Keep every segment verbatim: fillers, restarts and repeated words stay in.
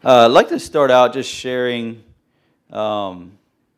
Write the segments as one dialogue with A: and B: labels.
A: Uh, I'd like to start out just sharing um,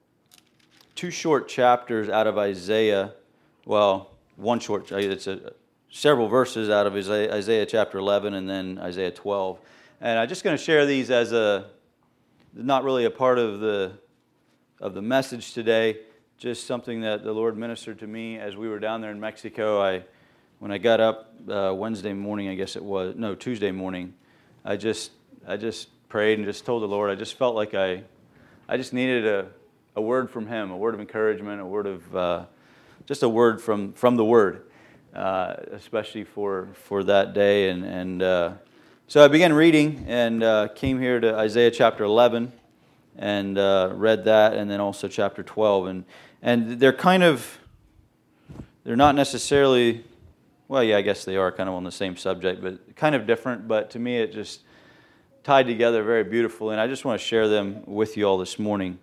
A: two short chapters out of Isaiah. Well, one short, it's a, several verses out of Isaiah, Isaiah chapter eleven and then Isaiah twelve. And I'm just going to share these as a, not really a part of the of the message today, just something that the Lord ministered to me as we were down there in Mexico. I, when I got up uh, Wednesday morning, I guess it was, no, Tuesday morning, I just, I just prayed and just told the Lord, I just felt like I, I just needed a, a word from Him, a word of encouragement, a word of, uh, just a word from, from the Word, uh, especially for, for that day. And, and uh, so I began reading and uh, came here to Isaiah chapter eleven and uh, read that, and then also chapter twelve. And, and they're kind of, they're not necessarily, well, yeah, I guess they are kind of on the same subject, but kind of different. But to me, it just tied together very beautifully, and I just want to share them with you all this morning.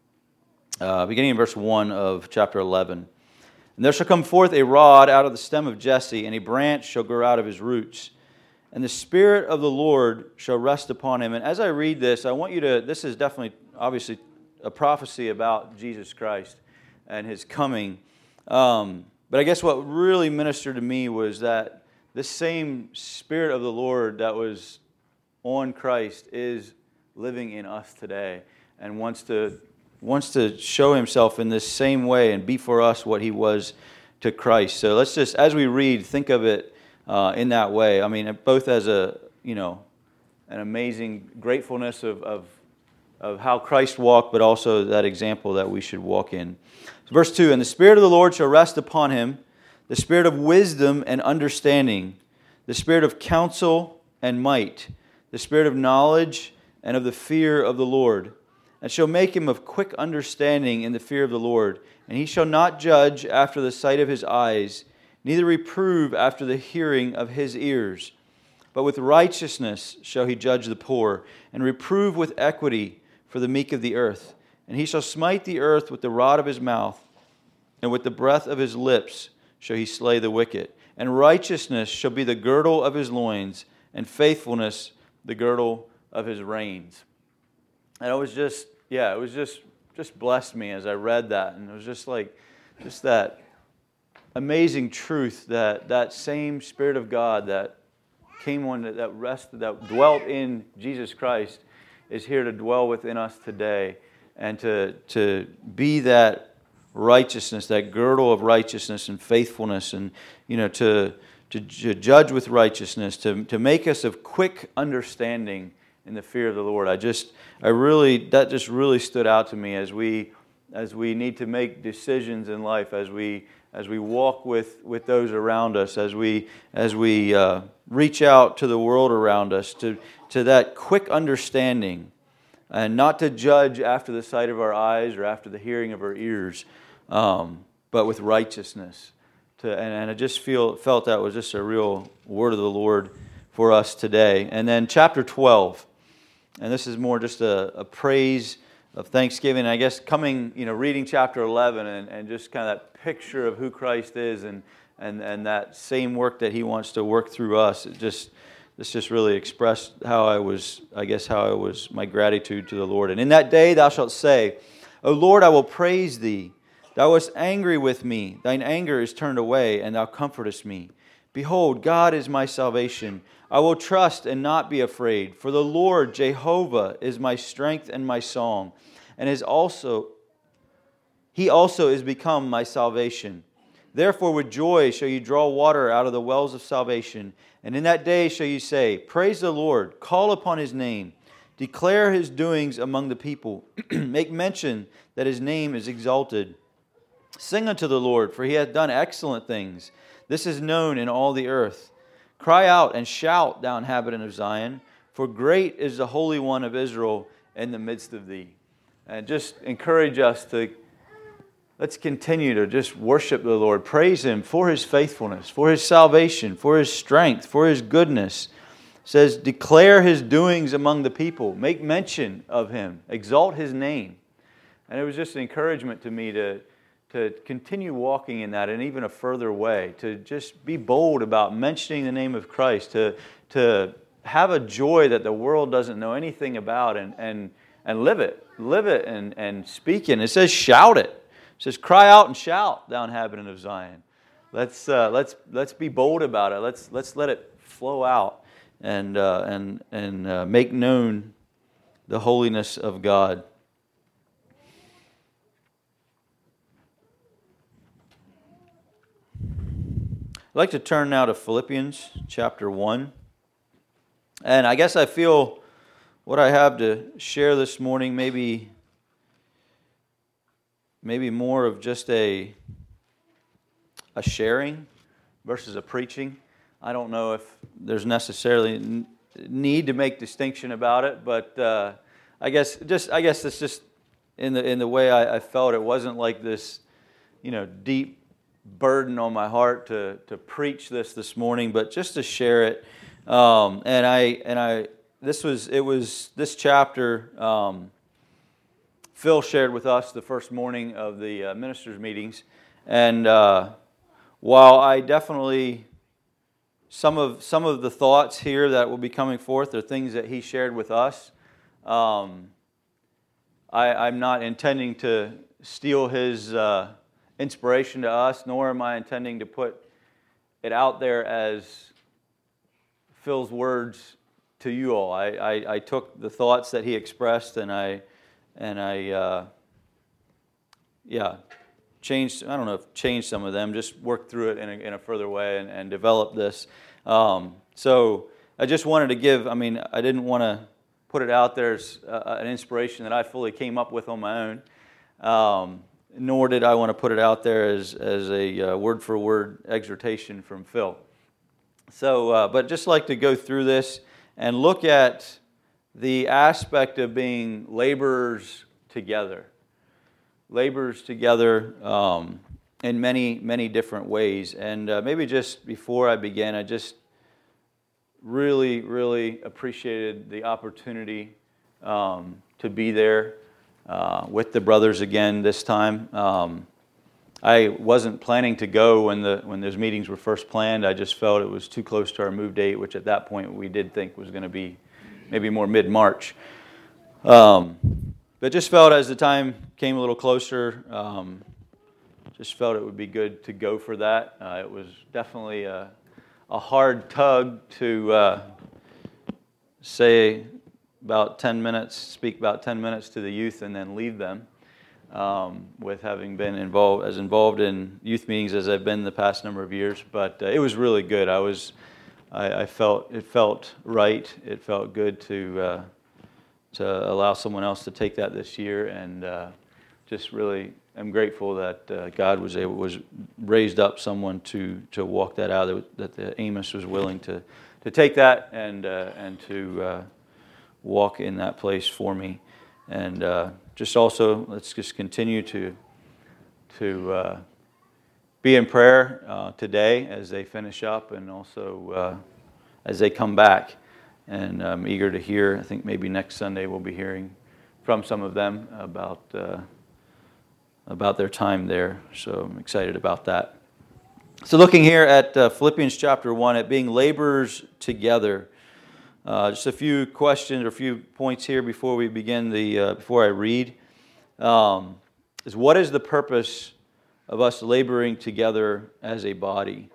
A: Uh, beginning in verse one of chapter eleven. And there shall come forth a rod out of the stem of Jesse, and a branch shall grow out of his roots. And the Spirit of the Lord shall rest upon him. And as I read this, I want you to, this is definitely, obviously, a prophecy about Jesus Christ and His coming. Um, but I guess what really ministered to me was that this same Spirit of the Lord that was on Christ is living in us today and wants to wants to show Himself in this same way and be for us what He was to Christ. So let's just, as we read, think of it uh, in that way. I mean, both as a, you know, an amazing gratefulness of, of, of how Christ walked, but also that example that we should walk in. So verse two, and the Spirit of the Lord shall rest upon Him, the Spirit of wisdom and understanding, the Spirit of counsel and might, the Spirit of knowledge and of the fear of the Lord, and shall make him of quick understanding in the fear of the Lord. And he shall not judge after the sight of his eyes, neither reprove after the hearing of his ears. But with righteousness shall he judge the poor, and reprove with equity for the meek of the earth. And he shall smite the earth with the rod of his mouth, and with the breath of his lips shall he slay the wicked. And righteousness shall be the girdle of his loins, and faithfulness the girdle of his reins. And it was just, yeah, it was just, just blessed me as I read that. And it was just like, just that amazing truth that that same Spirit of God that came on, that rested, that dwelt in Jesus Christ is here to dwell within us today and to, to be that righteousness, that girdle of righteousness and faithfulness, and, you know, to, to, to judge with righteousness, to, to make us of quick understanding in the fear of the Lord. I just, I really, that just really stood out to me as we, as we need to make decisions in life, as we, as we walk with, with those around us, as we, as we uh, reach out to the world around us, to, to that quick understanding, and not to judge after the sight of our eyes or after the hearing of our ears, um, but with righteousness. To, and, and I just feel felt that was just a real word of the Lord for us today. And then chapter twelve. And this is more just a, a praise of thanksgiving. And I guess coming, you know, reading chapter eleven and, and just kind of that picture of who Christ is and, and, and that same work that He wants to work through us. It just, this just really expressed how I was, I guess how I was, my gratitude to the Lord. And in that day thou shalt say, O Lord, I will praise Thee. Thou wast angry with me. Thine anger is turned away, and Thou comfortest me. Behold, God is my salvation. I will trust and not be afraid, for the Lord Jehovah is my strength and my song, and is also He also is become my salvation. Therefore with joy shall you draw water out of the wells of salvation, and in that day shall you say, Praise the Lord, call upon His name, declare His doings among the people, make mention that His name is exalted. Sing unto the Lord, for He hath done excellent things. This is known in all the earth. Cry out and shout, thou inhabitant of Zion, for great is the Holy One of Israel in the midst of thee. And just encourage us to, let's continue to just worship the Lord, praise Him for His faithfulness, for His salvation, for His strength, for His goodness. It says, declare His doings among the people, make mention of Him, exalt His name. And it was just an encouragement to me to to continue walking in that in even a further way, to just be bold about mentioning the name of Christ, to, to have a joy that the world doesn't know anything about, and and and live it, live it, and and speak it. It says shout it. It says cry out and shout, thou inhabitant of Zion. Let's uh, let's let's be bold about it. Let's let's let it flow out and uh, and and uh, make known the holiness of God. I'd like to turn now to Philippians chapter one. And I guess I feel what I have to share this morning maybe, maybe more of just a, a sharing versus a preaching. I don't know if there's necessarily n- need to make distinction about it, but uh, I guess just I guess it's just in the in the way I, I felt. It wasn't like this, you know, deep burden on my heart to to preach this this morning, but just to share it. Um, and I and I this was it was this chapter. Um, Phil shared with us the first morning of the uh, ministers' meetings, and uh, while I definitely some of some of the thoughts here that will be coming forth are things that he shared with us. Um, I, I'm not intending to steal his uh, inspiration to us, nor am I intending to put it out there as Phil's words to you all. I, I, I took the thoughts that he expressed, and I and I uh, yeah changed. I don't know if changed some of them. Just worked through it in a, in a further way and, and developed this. Um, so I just wanted to give. I mean, I didn't want to put it out there as uh, an inspiration that I fully came up with on my own. Um, nor did I want to put it out there as, as a uh, word-for-word exhortation from Phil. So, uh, but just like to go through this and look at the aspect of being laborers together. Laborers together um, in many, many different ways. And uh, maybe just before I begin, I just really, really appreciated the opportunity um, to be there uh, with the brothers again this time. Um, I wasn't planning to go when the when those meetings were first planned. I just felt it was too close to our move date, which at that point we did think was going to be maybe more mid-March. Um, but just felt as the time came a little closer, um, just felt it would be good to go for that. Uh, it was definitely a a hard tug to uh, say about ten minutes, speak about ten minutes to the youth and then leave them. Um, with having been involved as involved in youth meetings as I've been the past number of years, but uh, it was really good. I was, I, I felt it felt right. It felt good to uh, to allow someone else to take that this year, and uh, just really am grateful that uh, God was able was raised up someone to to walk that out. That, that the Amos was willing to to take that and uh, and to uh, walk in that place for me, and. Uh, Just also, let's just continue to to uh, be in prayer uh, today as they finish up, and also uh, as they come back. And I'm eager to hear. I think maybe next Sunday we'll be hearing from some of them about uh, about their time there. So I'm excited about that. So looking here at uh, Philippians chapter one, at being laborers together. Uh, just a few questions or a few points here before we begin the uh, before I read. Um, is what is the purpose of us laboring together as a body?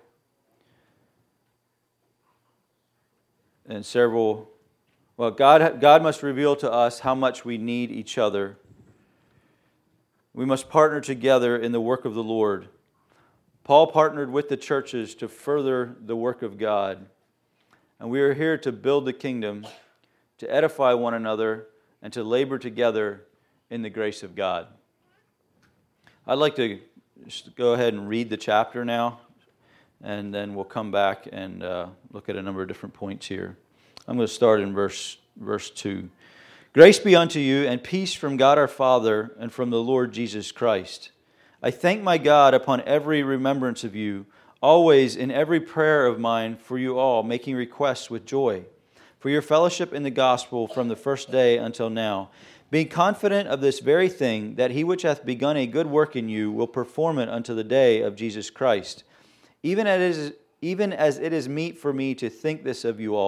A: And several. Well, God God must reveal to us how much we need each other. We must partner together in the work of the Lord. Paul partnered with the churches to further the work of God. And we are here to build the kingdom, to edify one another, and to labor together in the grace of God. I'd like to just go ahead and read the chapter now, and then we'll come back and uh, look at a number of different points here. I'm going to start in verse verse two. Grace be unto you, and peace from God our Father and from the Lord Jesus Christ. I thank my God upon every remembrance of you, always in every prayer of mine for you all, making requests with joy, for your fellowship in the gospel from the first day until now, being confident of this very thing, that he which hath begun a good work in you will perform it unto the day of Jesus Christ. Even as, it is, even as it is meet for me to think this of you all,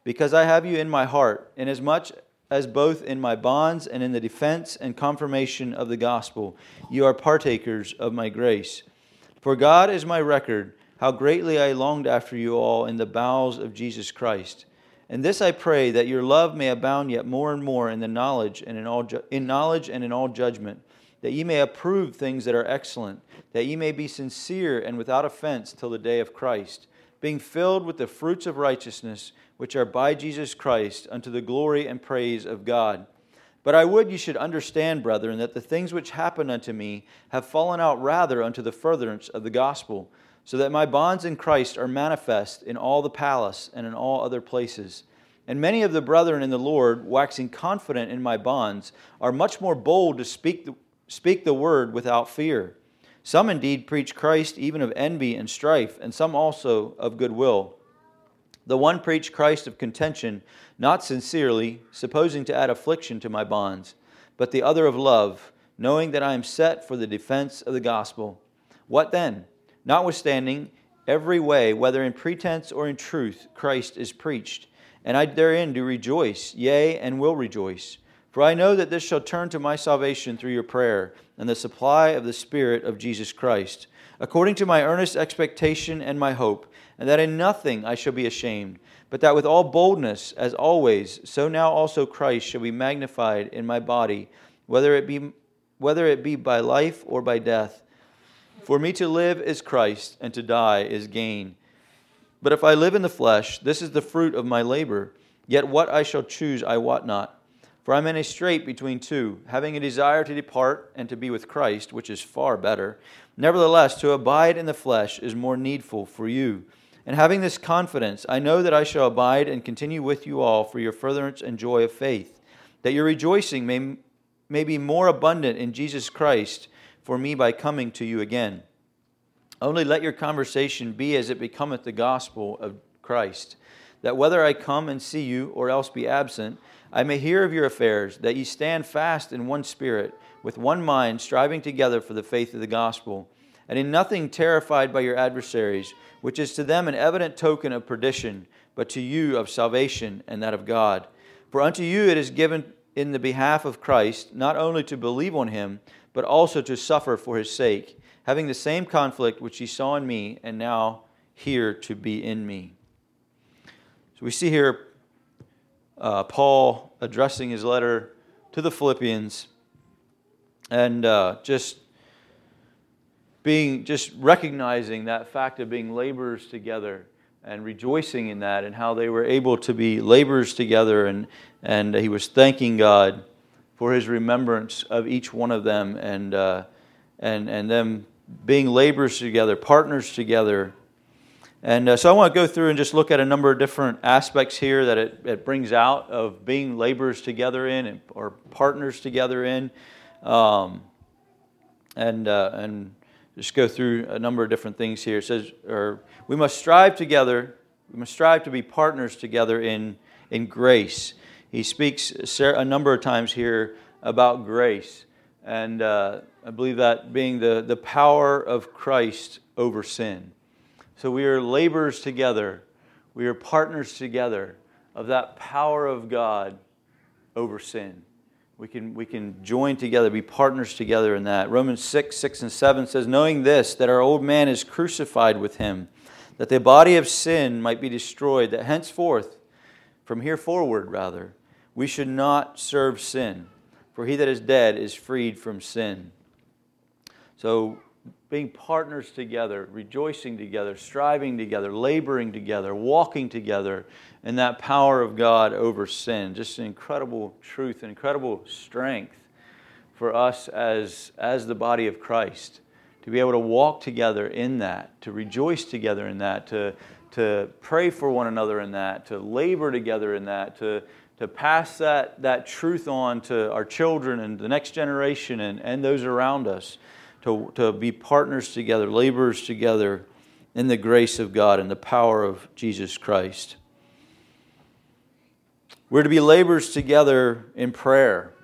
A: because I have you in my heart, inasmuch as both in my bonds and in the defense and confirmation of the gospel, you are partakers of my grace. For God is my record, how greatly I longed after you all in the bowels of Jesus Christ. And this I pray, that your love may abound yet more and more in the knowledge and in all ju- in knowledge and in all judgment, that ye may approve things that are excellent, that ye may be sincere and without offense till the day of Christ, being filled with the fruits of righteousness, which are by Jesus Christ, unto the glory and praise of God. But I would ye should understand, brethren, that the things which happened unto me have fallen out rather unto the furtherance of the gospel, so that my bonds in Christ are manifest in all the palace and in all other places. And many of the brethren in the Lord, waxing confident in my bonds, are much more bold to speak the, speak the word without fear. Some indeed preach Christ even of envy and strife, and some also of goodwill. The one preached Christ of contention, not sincerely, supposing to add affliction to my bonds, but the other of love, knowing that I am set for the defense of the gospel. What then? Notwithstanding, every way, whether in pretense or in truth, Christ is preached. And I therein do rejoice, yea, and will rejoice. For I know that this shall turn to my salvation through your prayer, and the supply of the Spirit of Jesus Christ, according to my earnest expectation and my hope, and that in nothing I shall be ashamed, but that with all boldness, as always, so now also Christ shall be magnified in my body, whether it be whether it be by life or by death. For me to live is Christ, and to die is gain. But if I live in the flesh, this is the fruit of my labor. Yet what I shall choose I wot not. For I am in a strait between two, having a desire to depart and to be with Christ, which is far better. Nevertheless, to abide in the flesh is more needful for you. And having this confidence, I know that I shall abide and continue with you all for your furtherance and joy of faith, that your rejoicing may, may be more abundant in Jesus Christ for me by coming to you again. Only let your conversation be as it becometh the gospel of Christ, that whether I come and see you or else be absent, I may hear of your affairs, that ye stand fast in one spirit, with one mind, striving together for the faith of the gospel, and in nothing terrified by your adversaries, which is to them an evident token of perdition, but to you of salvation and that of God. For unto you it is given in the behalf of Christ, not only to believe on him, but also to suffer for his sake, having the same conflict which ye saw in me, and now here to be in me. So we see here uh, Paul addressing his letter to the Philippians, and uh, just being, just recognizing that fact of being laborers together, and rejoicing in that, and how they were able to be laborers together, and and he was thanking God for his remembrance of each one of them, and uh, and and them being laborers together, partners together. And uh, so I want to go through and just look at a number of different aspects here that it, it brings out of being laborers together in, and, or partners together in, um, and uh, and just go through a number of different things here. It says, or we must strive together. We must strive to be partners together in in grace. He speaks a number of times here about grace, and uh, I believe that being the, the power of Christ over sin. So we are laborers together. We are partners together of that power of God over sin. We can, we can join together, be partners together in that. Romans six, six and seven says, knowing this, that our old man is crucified with him, that the body of sin might be destroyed, that henceforth, from here forward rather, we should not serve sin, for he that is dead is freed from sin. So being partners together, rejoicing together, striving together, laboring together, walking together in that power of God over sin. Just an incredible truth, an incredible strength for us as, as the body of Christ, to be able to walk together in that, to rejoice together in that, to, to pray for one another in that, to labor together in that, to to pass that, that truth on to our children and the next generation and, and those around us, to, to be partners together, laborers together in the grace of God and the power of Jesus Christ. We're to be laborers together in prayer.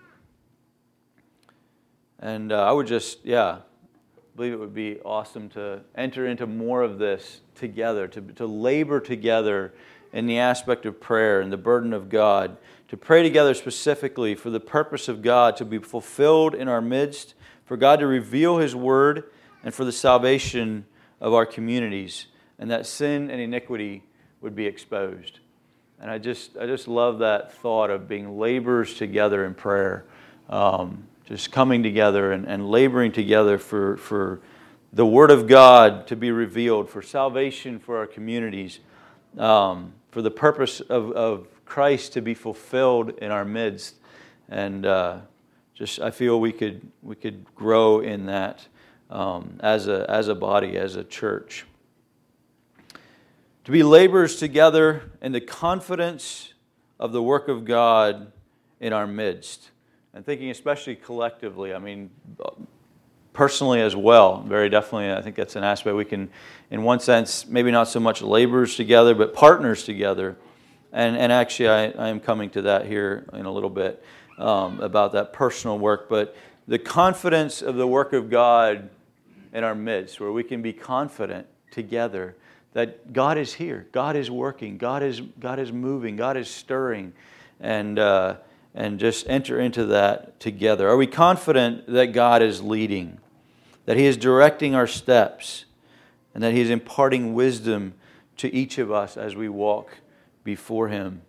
A: And uh, I would just, yeah, believe it would be awesome to enter into more of this together, to, to labor together in the aspect of prayer and the burden of God, to pray together specifically for the purpose of God to be fulfilled in our midst, for God to reveal His Word, and for the salvation of our communities, and that sin and iniquity would be exposed. And I just I just love that thought of being laborers together in prayer, um, just coming together and, and laboring together for, for the Word of God to be revealed, for salvation for our communities, um, for the purpose of, of Christ to be fulfilled in our midst. And uh, just I feel we could we could grow in that um, as a as a body, as a church. To be laborers together in the confidence of the work of God in our midst. And thinking especially collectively, I mean, personally as well, very definitely, I think that's an aspect we can, in one sense, maybe not so much laborers together, but partners together. And and actually, I, I am coming to that here in a little bit, um, about that personal work. But the confidence of the work of God in our midst, where we can be confident together that God is here, God is working, God is God is moving, God is stirring, and uh, and just enter into that together. Are we confident that God is leading, that He is directing our steps, and that He is imparting wisdom to each of us as we walk before Him?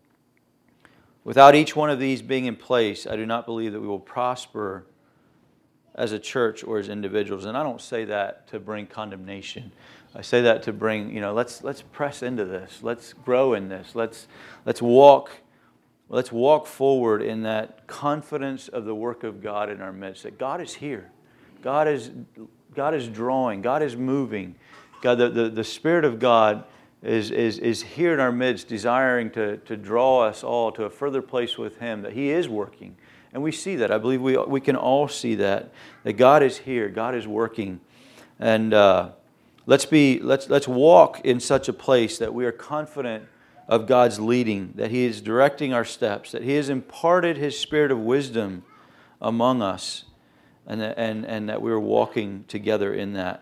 A: Without each one of these being in place, I do not believe that we will prosper as a church or as individuals. And I don't say that to bring condemnation. I say that to bring, you know, let's let's press into this. Let's grow in this. Let's let's walk let's walk forward in that confidence of the work of God in our midst. That God is here. God is God is drawing. God is moving. God, the, the, the Spirit of God is, is, is here in our midst, desiring to, to draw us all to a further place with Him, that He is working. And we see that. I believe we we can all see that. That God is here. God is working. And uh, let's be let's let's walk in such a place that we are confident of God's leading, that He is directing our steps, that He has imparted His Spirit of wisdom among us, and that, and, and that we're walking together in that.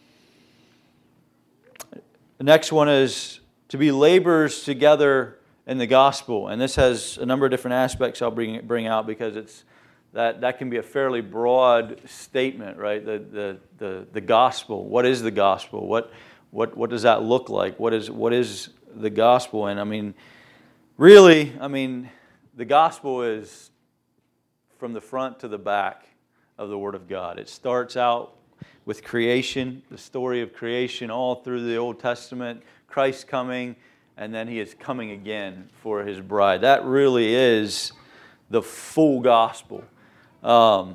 A: The next one is to be laborers together in the gospel, and this has a number of different aspects I'll bring bring out, because it's that that can be a fairly broad statement, right? The the the, the gospel. What is the gospel? What what what does that look like? What is what is the gospel? And I mean, really, I mean, the gospel is from the front to the back of the Word of God. It starts out with creation, the story of creation all through the Old Testament, Christ coming, and then He is coming again for His bride. That really is the full gospel. Um,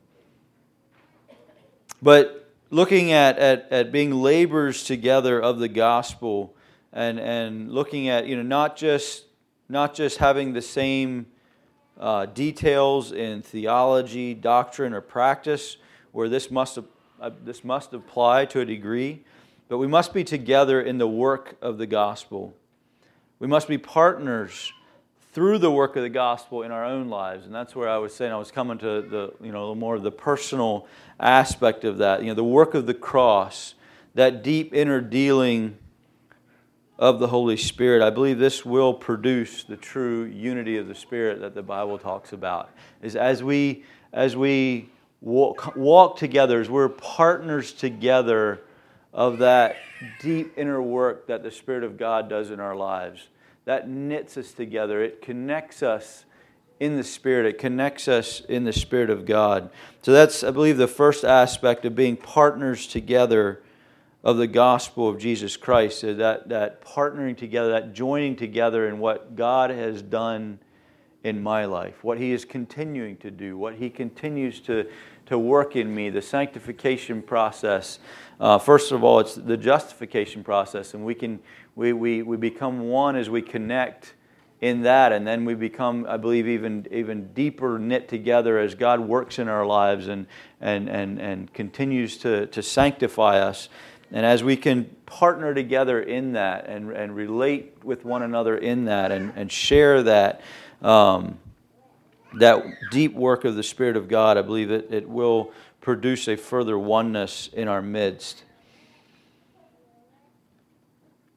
A: but looking at, at, at being laborers together of the gospel, and, and looking at, you know, not just not just having the same uh, details in theology, doctrine, or practice, where this must uh, this must apply to a degree, but we must be together in the work of the gospel. We must be partners through the work of the gospel in our own lives. And that's where I was saying, I was coming to the, you know, the more of the personal aspect of that. You know, the work of the cross, that deep inner dealing of the Holy Spirit. I believe this will produce the true unity of the Spirit that the Bible talks about. Is as we as we walk, walk together, as we're partners together of that deep inner work that the Spirit of God does in our lives. That knits us together. It connects us in the Spirit. It connects us in the Spirit of God. So that's, I believe, the first aspect of being partners together of the gospel of Jesus Christ. So that, that partnering together, that joining together in what God has done in my life, what He is continuing to do, what He continues to, to work in me, the sanctification process. Uh, first of all, it's the justification process, and we can we, we we become one as we connect in that, and then we become, I believe, even even deeper knit together as God works in our lives and and and and continues to to sanctify us. And as we can partner together in that and, and relate with one another in that and, and share that um, that deep work of the Spirit of God, I believe it, it will produce a further oneness in our midst.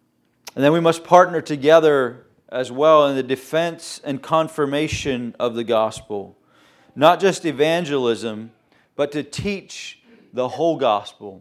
A: And then we must partner together as well in the defense and confirmation of the gospel. Not just evangelism, but to teach the whole gospel.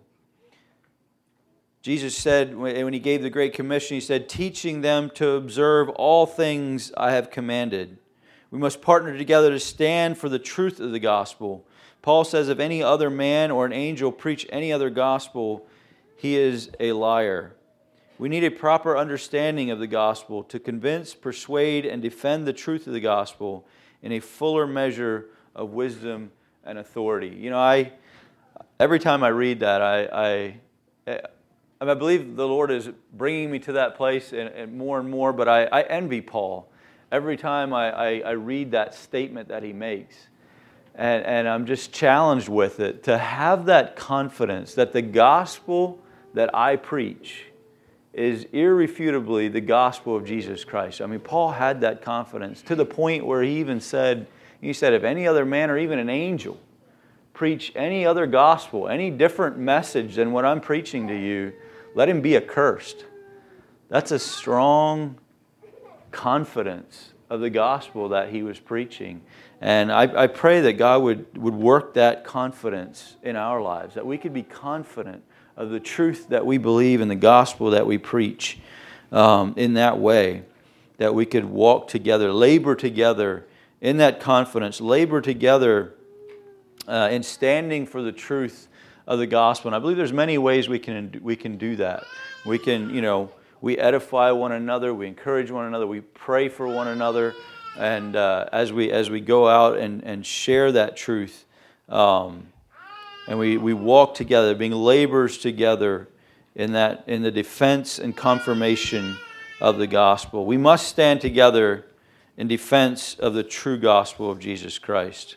A: Jesus said, when He gave the Great Commission, He said, teaching them to observe all things I have commanded. We must partner together to stand for the truth of the gospel. Paul says, if any other man or an angel preach any other gospel, he is a liar. We need a proper understanding of the gospel to convince, persuade, and defend the truth of the gospel in a fuller measure of wisdom and authority. You know, I every time I read that, I I, I believe the Lord is bringing me to that place and, and more and more, but I, I envy Paul every time I, I, I read that statement that he makes. And, and I'm just challenged with it to have that confidence that the gospel that I preach is irrefutably the gospel of Jesus Christ. I mean, Paul had that confidence to the point where he even said, he said, if any other man or even an angel preach any other gospel, any different message than what I'm preaching to you, let him be accursed. That's a strong confidence of the gospel that he was preaching. And I, I pray that God would, would work that confidence in our lives, that we could be confident of the truth that we believe in the gospel that we preach um, in that way, that we could walk together, labor together in that confidence, labor together uh, in standing for the truth of the gospel. And I believe there's many ways we can we can do that. We can, you know, we edify one another, we encourage one another, we pray for one another, and uh, as we as we go out and, and share that truth, um, and we, we walk together, being laborers together in that in the defense and confirmation of the gospel. We must stand together in defense of the true gospel of Jesus Christ.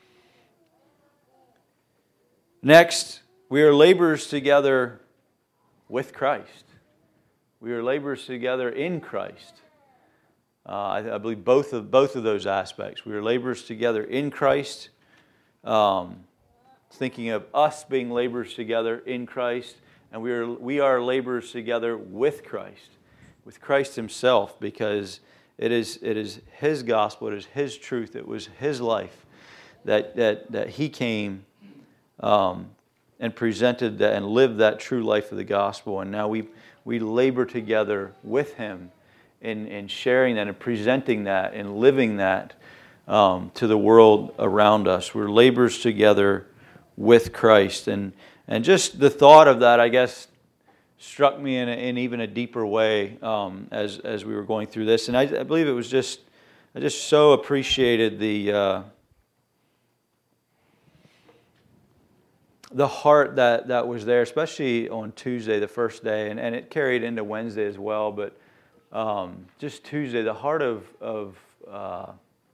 A: Next, we are laborers together with Christ. We are laborers together in Christ. Uh, I, I believe both of both of those aspects. We are laborers together in Christ. Um, thinking of us being laborers together in Christ, and we are we are laborers together with Christ, with Christ Himself, because it is it is His gospel, it is His truth, it was His life that that that He came um, and presented that and lived that true life of the gospel, and now we we labor together with Him in in sharing that and presenting that and living that um, to the world around us. We're laborers together with Christ, and and just the thought of that, I guess, struck me in, a, in even a deeper way um, as as we were going through this, and I, I believe it was just I just so appreciated the uh, the heart that that was there, especially on Tuesday, the first day, and, and it carried into Wednesday as well. But um, just Tuesday, the heart of of uh,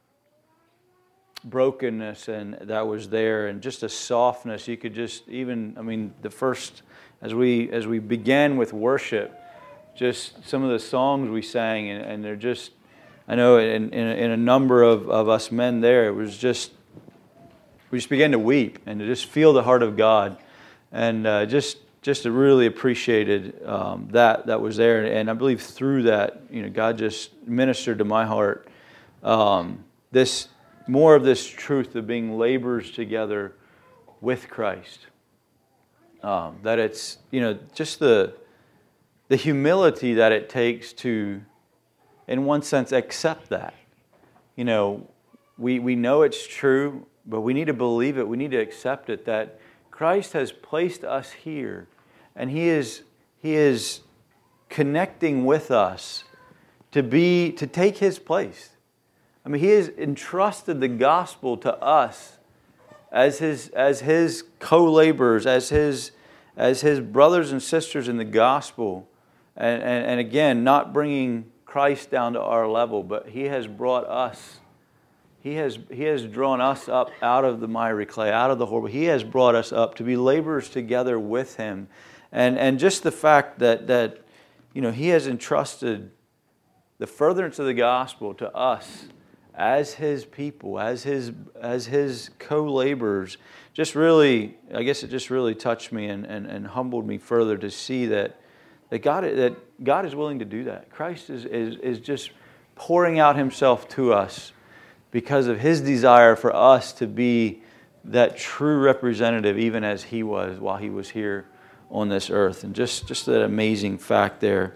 A: brokenness and that was there, and just a softness. You could just even, I mean, the first as we as we began with worship, just some of the songs we sang, and, and they're just, I know in, in, in a number of, of us men there, it was just, we just began to weep and to just feel the heart of God, and uh, just just really appreciated um, that that was there, and I believe through that, you know, God just ministered to my heart um, this. More of this truth of being laborers together with Christ. Um, that it's, you know, just the the humility that it takes to, in one sense, accept that. You know, we, we know it's true, but we need to believe it. We need to accept it, that Christ has placed us here, and He is He is connecting with us to be to take His place. I mean, He has entrusted the gospel to us as His as His co-laborers, as His as His brothers and sisters in the gospel, and, and, and again, not bringing Christ down to our level, but He has brought us. He has He has drawn us up out of the miry clay, out of the horrible. He has brought us up to be laborers together with Him, and and just the fact that that you know He has entrusted the furtherance of the gospel to us as His people, as His as His co-laborers, just really, I guess it just really touched me and, and, and humbled me further to see that that God that God is willing to do that. Christ is, is, is just pouring out himself to us because of his desire for us to be that true representative, even as he was while he was here on this earth. And just, just that amazing fact there.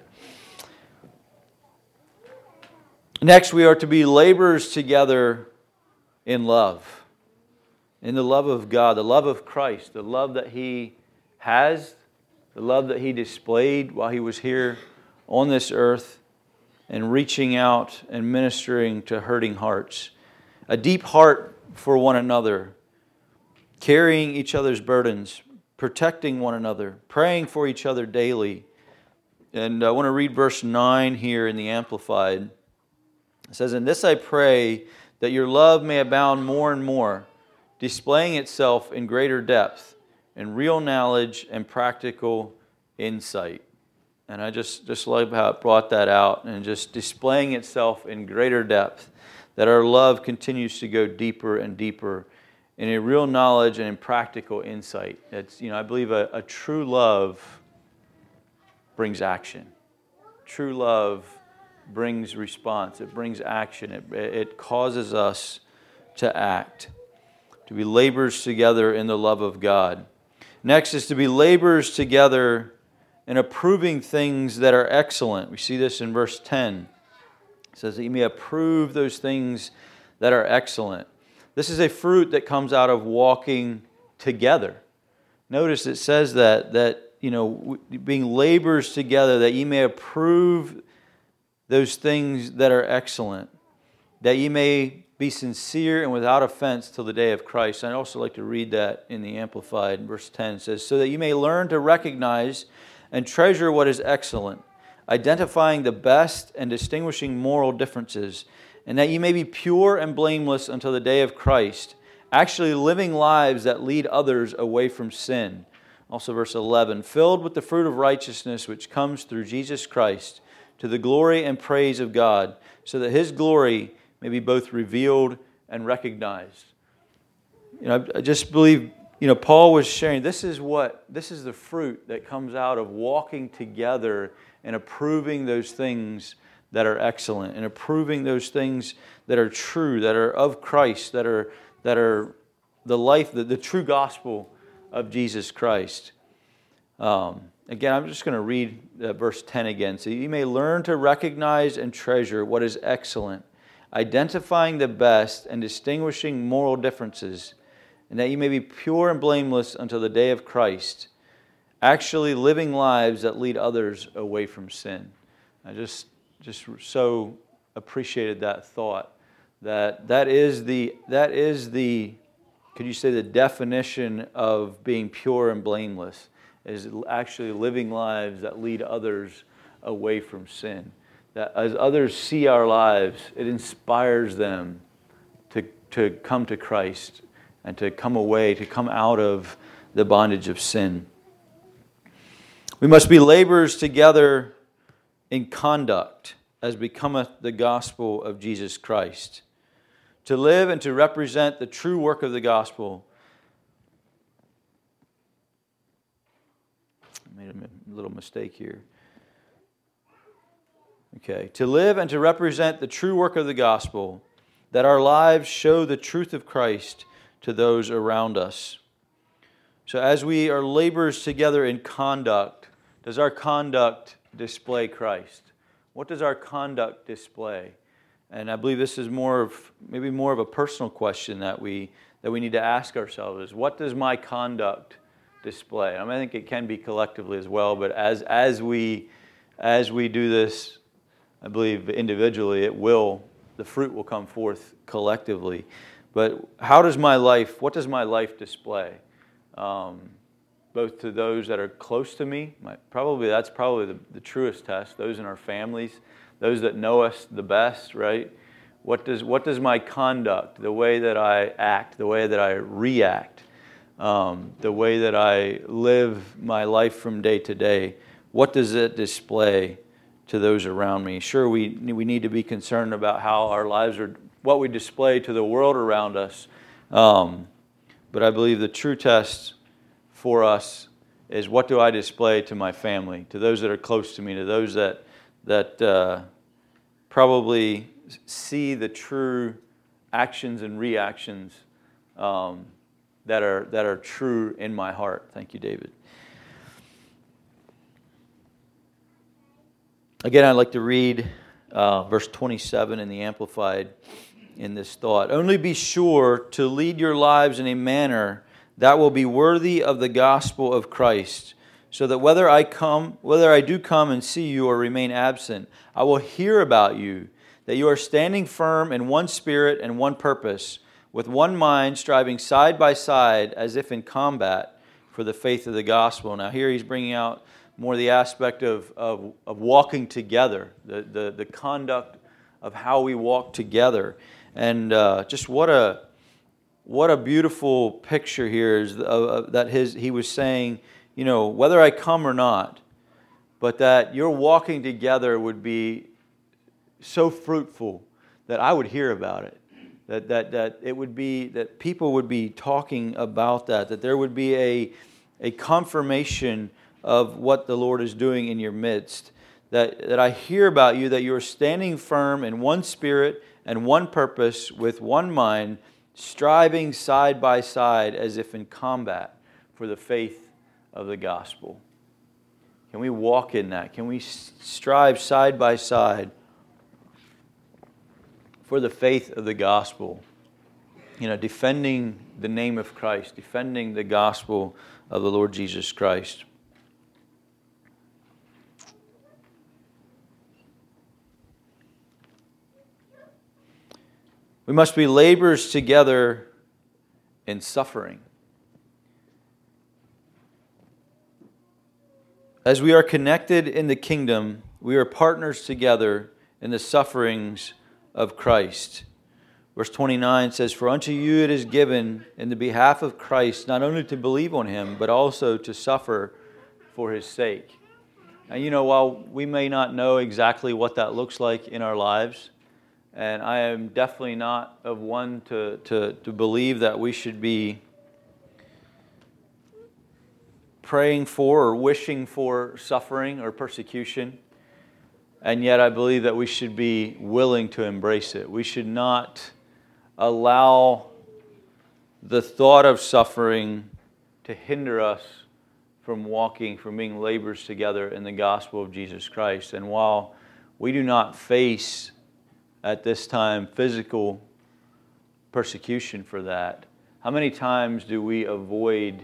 A: Next, we are to be laborers together in love. In the love of God, the love of Christ, the love that he has, the love that he displayed while he was here on this earth, and reaching out and ministering to hurting hearts. A deep heart for one another, carrying each other's burdens, protecting one another, praying for each other daily. And I want to read verse nine here in the Amplified. It says, "In this I pray, that your love may abound more and more, displaying itself in greater depth, in real knowledge and practical insight." And I just, just love how it brought that out, and just displaying itself in greater depth, that our love continues to go deeper and deeper in a real knowledge and in practical insight. It's, you know, I believe a, a true love brings action. True love brings response. It brings action. It, it causes us to act, to be laborers together in the love of God. Next is to be laborers together in approving things that are excellent. We see this in verse ten. It says that you may approve those things that are excellent. This is a fruit that comes out of walking together. Notice it says that, that you know, being laborers together, that ye may approve those things that are excellent, that ye may be sincere and without offense till the day of Christ. I'd also like to read that in the Amplified. Verse ten it says, "So that you may learn to recognize and treasure what is excellent, identifying the best and distinguishing moral differences, and that you may be pure and blameless until the day of Christ, actually living lives that lead others away from sin." Also verse eleven, "Filled with the fruit of righteousness which comes through Jesus Christ, to the glory and praise of God, so that his glory may be both revealed and recognized." You know, I just believe, you know, Paul was sharing, this is what, this is the fruit that comes out of walking together and approving those things that are excellent, and approving those things that are true, that are of Christ, that are that are the life, the, the true gospel of Jesus Christ. Um, Again, I'm just going to read uh, verse ten again. "So you may learn to recognize and treasure what is excellent, identifying the best and distinguishing moral differences, and that you may be pure and blameless until the day of Christ, actually living lives that lead others away from sin." I just just so appreciated that thought. That that is the that is the could you say the definition of being pure and blameless, is actually living lives that lead others away from sin. That as others see our lives, it inspires them to, to come to Christ and to come away, to come out of the bondage of sin. We must be laborers together in conduct, as becometh the gospel of Jesus Christ. To live and to represent the true work of the gospel. Made a little mistake here. Okay. To live and to represent the true work of the gospel, that our lives show the truth of Christ to those around us. So as we are laborers together in conduct, does our conduct display Christ? What does our conduct display? And I believe this is more of, maybe more of a personal question that we that we need to ask ourselves, is what does my conduct display? I mean, I think it can be collectively as well, but as as we as we do this, I believe individually it will, the fruit will come forth collectively. But how does my life, what does my life display? Um, both to those that are close to me, my, probably that's probably the, the truest test, those in our families, those that know us the best, right? What does what does my conduct, the way that I act, the way that I react, Um, the way that I live my life from day to day, what does it display to those around me? Sure, we we need to be concerned about how our lives are, what we display to the world around us. Um, but I believe the true test for us is what do I display to my family, to those that are close to me, to those that that uh, probably see the true actions and reactions um, that are that are true in my heart. Thank you, David. Again, I'd like to read uh, verse twenty-seven in the Amplified in this thought. Only be sure to lead your lives in a manner that will be worthy of the gospel of Christ, so that whether I come, whether I do come and see you or remain absent, I will hear about you, that you are standing firm in one spirit and one purpose, with one mind, striving side by side as if in combat for the faith of the gospel. Now here he's bringing out more the aspect of, of, of walking together, the, the, the conduct of how we walk together. And uh, just what a what a beautiful picture here is uh, that his he was saying, you know, whether I come or not, but that your walking together would be so fruitful that I would hear about it. That that that it would be that people would be talking about that, that there would be a a confirmation of what the Lord is doing in your midst. That that I hear about you, that you are standing firm in one spirit and one purpose, with one mind, striving side by side as if in combat for the faith of the gospel. Can we walk in that? Can we strive side by side for the faith of the gospel? You know, defending the name of Christ, defending the gospel of the Lord Jesus Christ. We must be laborers together in suffering. As we are connected in the kingdom, we are partners together in the sufferings of Christ. Verse twenty-nine says, "For unto you it is given in the behalf of Christ not only to believe on Him, but also to suffer for His sake." And you know, while we may not know exactly what that looks like in our lives, and I am definitely not of one to, to, to believe that we should be praying for or wishing for suffering or persecution. And yet I believe that we should be willing to embrace it. We should not allow the thought of suffering to hinder us from walking, from being laborers together in the gospel of Jesus Christ. And while we do not face at this time physical persecution for that, how many times do we avoid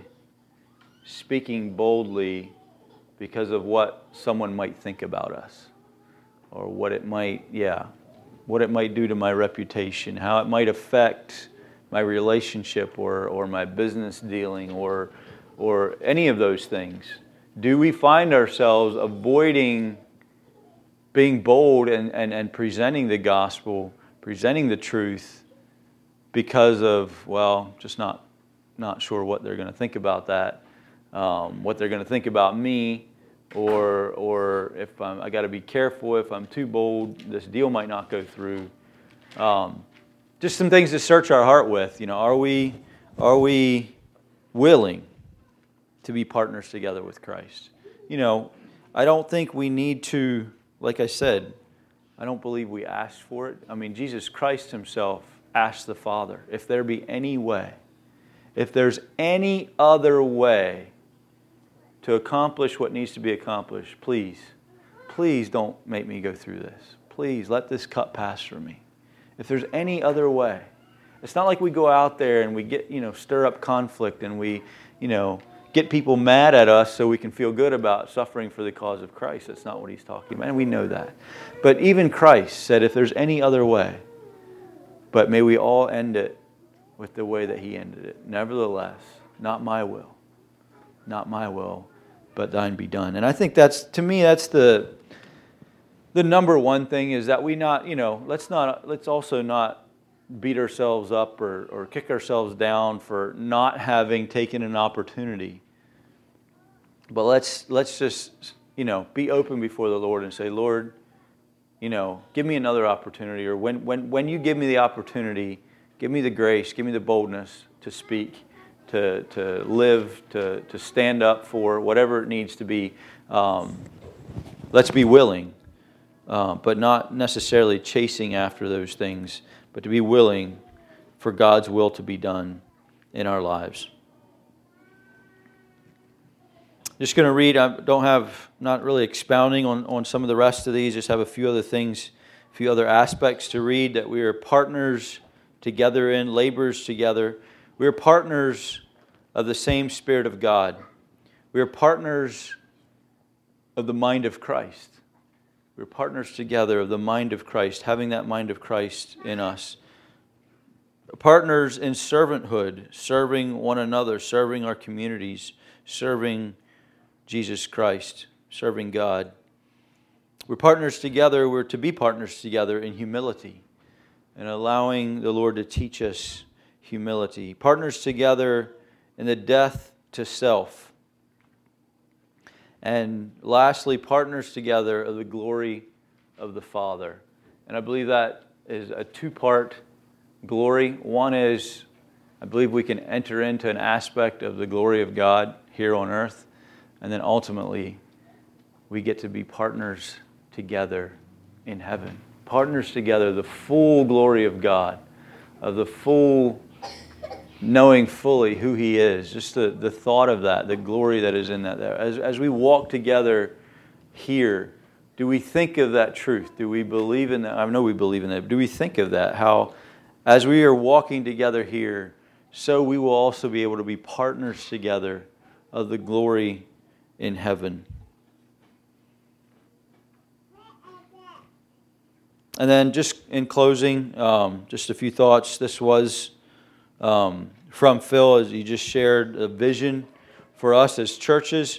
A: speaking boldly because of what someone might think about us, or what it might, yeah, what it might do to my reputation, how it might affect my relationship or or my business dealing, or or any of those things? Do we find ourselves avoiding being bold and, and, and presenting the gospel, presenting the truth, because of, well, just not not sure what they're going to think about that, um, what they're going to think about me, or or if I'm, I got to be careful, if I'm too bold, this deal might not go through. Um, just some things to search our heart with. You know, are we are we willing to be partners together with Christ? You know, I don't think we need to. Like I said, I don't believe we asked for it. I mean, Jesus Christ Himself asked the Father, if there be any way, if there's any other way to accomplish what needs to be accomplished, please, please don't make me go through this. Please let this cup pass from me. If there's any other way. It's not like we go out there and we get, you know, stir up conflict and we, you know, get people mad at us so we can feel good about suffering for the cause of Christ. That's not what He's talking about, and we know that. But even Christ said, if there's any other way, but may we all end it with the way that He ended it. Nevertheless, not my will, not my will, but thine be done. And I think that's, to me, that's the the number one thing, is that we not, you know, let's not, let's also not beat ourselves up or, or kick ourselves down for not having taken an opportunity. But let's let's just, you know, be open before the Lord and say, Lord, you know, give me another opportunity. Or when when when you give me the opportunity, give me the grace, give me the boldness to speak to, to live, to, to stand up for, whatever it needs to be. Um, let's be willing, uh, but not necessarily chasing after those things, but to be willing for God's will to be done in our lives. Just going to read, I don't have, not really expounding on, on some of the rest of these, just have a few other things, a few other aspects to read that we are partners together in, laborers together. We are partners of the same Spirit of God. We are partners of the mind of Christ. We're partners together of the mind of Christ, having that mind of Christ in us. Partners in servanthood, serving one another, serving our communities, serving Jesus Christ, serving God. We're partners together, we're to be partners together in humility and allowing the Lord to teach us humility. Partners together in the death to self. And lastly, partners together of the glory of the Father. And I believe that is a two-part glory. One is, I believe we can enter into an aspect of the glory of God here on earth. And then ultimately, we get to be partners together in heaven. Partners together, the full glory of God, of the full knowing fully who He is. Just the, the thought of that, the glory that is in that there. As, as we walk together here, do we think of that truth? Do we believe in that? I know we believe in that. Do we think of that? How as we are walking together here, so we will also be able to be partners together of the glory in heaven. And then just in closing, um, just a few thoughts. This was um, from Phil, as he just shared a vision for us as churches,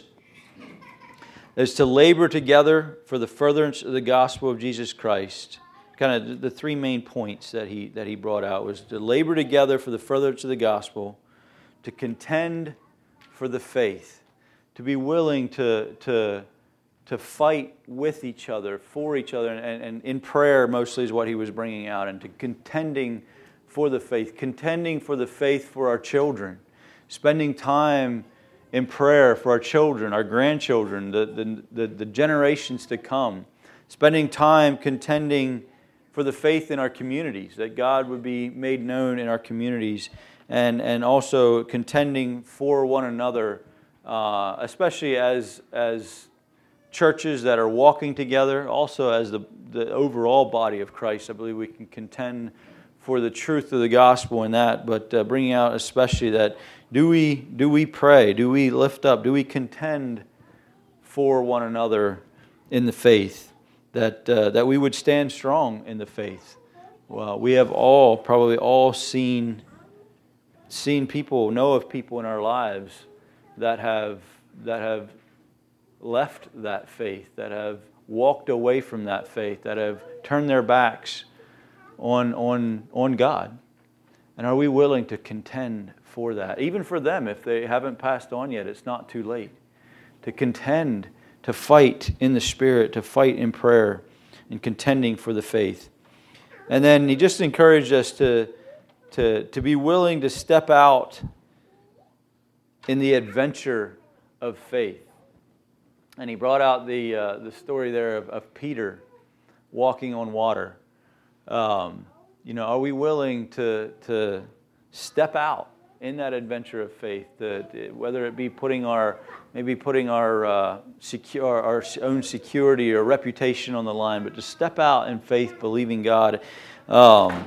A: is to labor together for the furtherance of the gospel of Jesus Christ. Kind of the three main points that he that he brought out was to labor together for the furtherance of the gospel, to contend for the faith, to be willing to to to fight with each other, for each other, and, and in prayer mostly is what he was bringing out, and to contending for the faith, contending for the faith for our children, spending time in prayer for our children, our grandchildren, the, the, the, the generations to come, spending time contending for the faith in our communities, that God would be made known in our communities, and, and also contending for one another, uh, especially as as churches that are walking together, also as the, the overall body of Christ. I believe we can contend for the truth of the gospel in that, but uh, bringing out especially that do we do we pray, do we lift up, do we contend for one another in the faith, that uh, that we would stand strong in the faith. Well, we have all, probably all seen seen people, know of people in our lives that have that have left that faith, that have walked away from that faith, that have turned their backs on on on God. And are we willing to contend for that? Even for them, if they haven't passed on yet, it's not too late. To contend, to fight in the Spirit, to fight in prayer, and contending for the faith. And then he just encouraged us to, to, to be willing to step out in the adventure of faith. And he brought out the uh, the story there of, of Peter walking on water. Um, you know, are we willing to to step out in that adventure of faith? To, to, whether it be putting our maybe putting our uh, secure our own security or reputation on the line, but to step out in faith, believing God, um,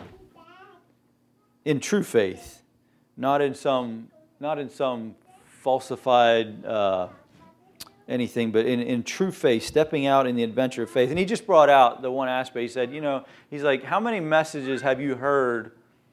A: in true faith, not in some not in some falsified. Uh, anything, but in, in true faith, stepping out in the adventure of faith. And he just brought out the one aspect. He said, you know, he's like, how many messages have you heard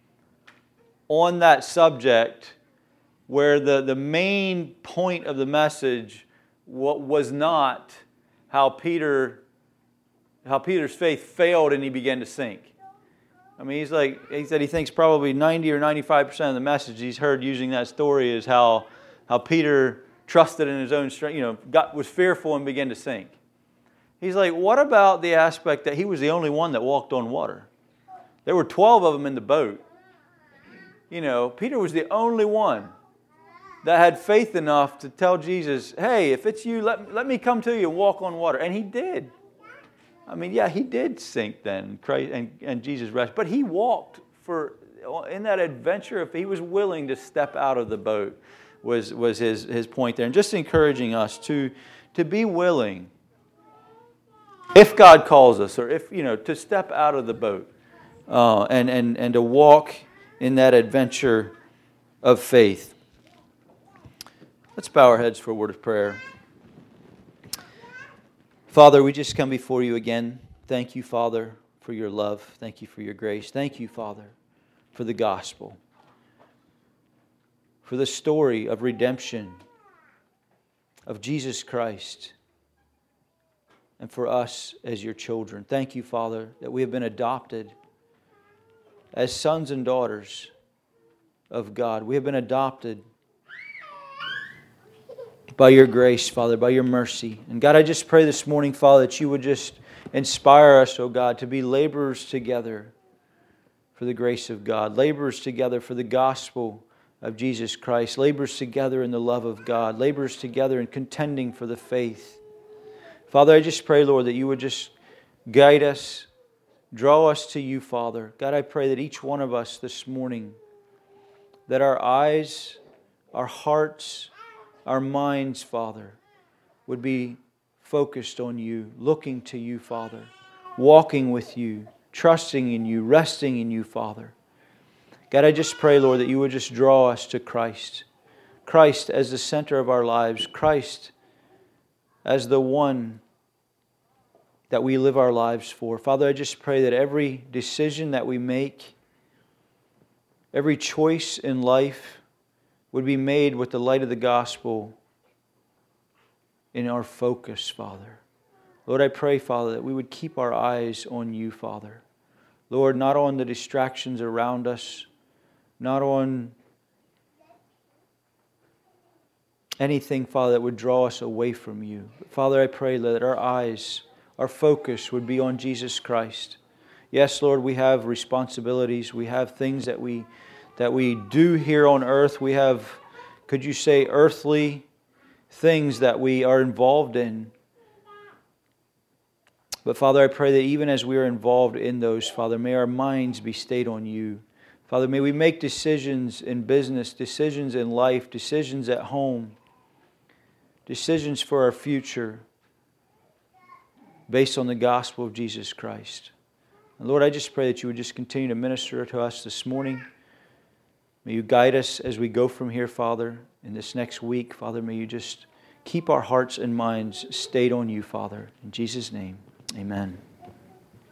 A: on that subject where the, the main point of the message was not how Peter, how Peter's faith failed and he began to sink? I mean, he's like, he said he thinks probably ninety or ninety-five percent of the message he's heard using that story is how, how Peter trusted in his own strength, you know, got, was fearful and began to sink. He's like, what about the aspect that he was the only one that walked on water? There were twelve of them in the boat. You know, Peter was the only one that had faith enough to tell Jesus, hey, if it's you, let, let me come to you and walk on water. And he did. I mean, yeah, he did sink then, Christ, and, and Jesus rescued. But he walked for, in that adventure, if he was willing to step out of the boat, was, was his, his point there. And just encouraging us to, to be willing, if God calls us, or if, you know, to step out of the boat uh, and, and, and to walk in that adventure of faith. Let's bow our heads for a word of prayer. Father, we just come before you again. Thank you, Father, for your love. Thank you for your grace. Thank you, Father, for the gospel, for the story of redemption of Jesus Christ, and for us as your children. Thank you, Father, that we have been adopted as sons and daughters of God. We have been adopted by your grace, Father, by your mercy. And God, I just pray this morning, Father, that you would just inspire us, oh God, to be laborers together for the grace of God, laborers together for the gospel of Jesus Christ, laborers together in the love of God, laborers together in contending for the faith. Father, I just pray, Lord, that you would just guide us, draw us to you, Father. God, I pray that each one of us this morning, that our eyes, our hearts, our minds, Father, would be focused on you, looking to you, Father, walking with you, trusting in you, resting in you, Father. God, I just pray, Lord, that you would just draw us to Christ. Christ as the center of our lives. Christ as the one that we live our lives for. Father, I just pray that every decision that we make, every choice in life would be made with the light of the gospel in our focus, Father. Lord, I pray, Father, that we would keep our eyes on you, Father. Lord, not on the distractions around us, not on anything, Father, that would draw us away from you. But Father, I pray that our eyes, our focus would be on Jesus Christ. Yes, Lord, we have responsibilities. We have things that we that we do here on earth. We have, could you say, earthly things that we are involved in. But Father, I pray that even as we are involved in those, Father, may our minds be stayed on you. Father, may we make decisions in business, decisions in life, decisions at home, decisions for our future based on the gospel of Jesus Christ. And Lord, I just pray that you would just continue to minister to us this morning. May you guide us as we go from here, Father, in this next week. Father, may you just keep our hearts and minds stayed on you, Father. In Jesus' name, amen.